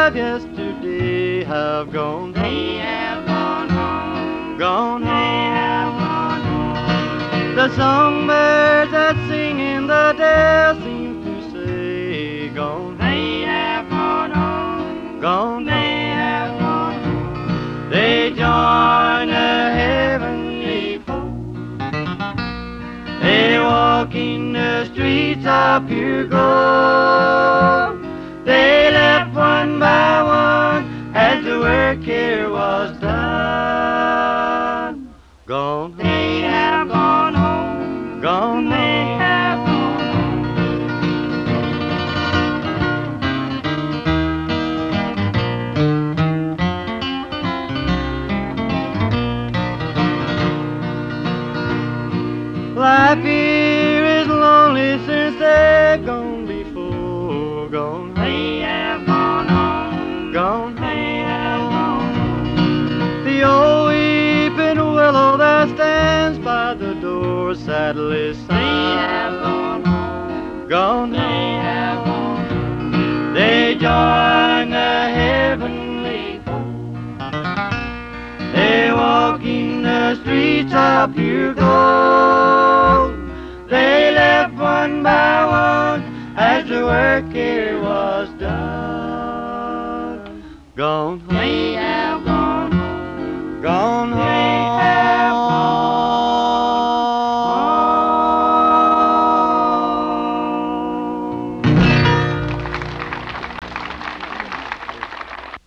of yesterday have gone home. They have gone home. Gone They have home. gone home. The songbirds that sing in the dale seem to say, gone home. They have gone home. Gone They home. have gone home. They join the heavenly folk. They walk in the streets of pure gold. They left one by one as the work here was done. Gone home. They have gone home. Gone They home. have gone home. Life here is lonely since they've gone before. Gone home. They have gone home. Gone They have gone home. home. The old weeping willow that stands by the door sadly They have sighs. gone home. Gone They home. have gone home. They join the heavenly folk. They walk in the streets of pure gold. They left one by one as the work here was done. Gone home. They have